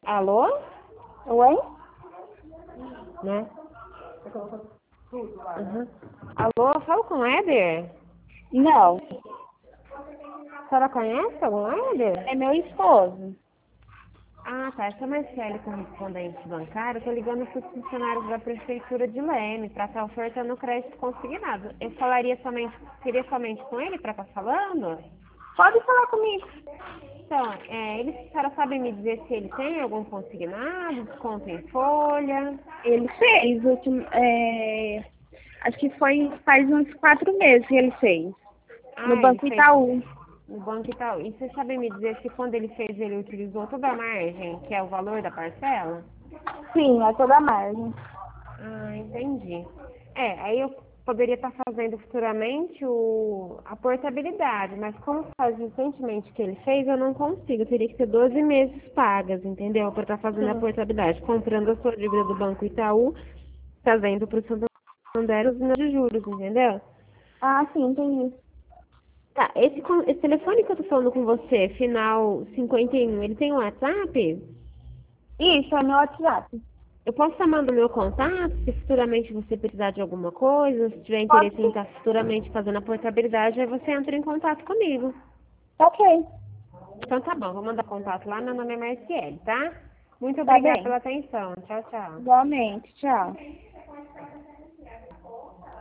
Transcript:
Alô? Oi? Né? Uhum. Alô, falo com o Éder? Não, A senhora conhece algum Éder? é meu esposo. Ah, tá. Essa é a Marcele, correspondente bancário. Tô ligando para os funcionários da Prefeitura de Leme para estar ofertando crédito consignado. Eu seria somente com ele para estar falando? Pode falar comigo. Então, a senhora sabe me dizer se ele tem algum consignado, desconto em folha? Ele fez, acho que foi faz uns 4 meses que ele fez. No Ah, ele Banco fez Itaú. no banco e tal. E você sabe me dizer se quando ele fez ele utilizou toda a margem, que é o valor da parcela? Sim, é toda a margem. Ah, entendi. Aí eu poderia estar fazendo futuramente a portabilidade, mas como faz recentemente que ele fez, eu não consigo. Eu teria que ter 12 meses pagas, entendeu? Para estar fazendo a Sim. portabilidade. Comprando a sua dívida do Banco Itaú, trazendo para o Santander os de juros, entendeu? Ah, sim, entendi. Tá, esse telefone que eu tô falando com você, final 51, ele tem um WhatsApp? Isso, é meu WhatsApp. Eu posso estar mandando meu contato, se futuramente você precisar de alguma coisa, se tiver Pode interesse em sim. estar futuramente fazendo a portabilidade, aí você entra em contato comigo. Ok, Então tá bom, vou mandar contato lá, meu nome é Marciele, tá? Muito tá obrigada bem. pela atenção. Tchau, tchau. Igualmente, tchau.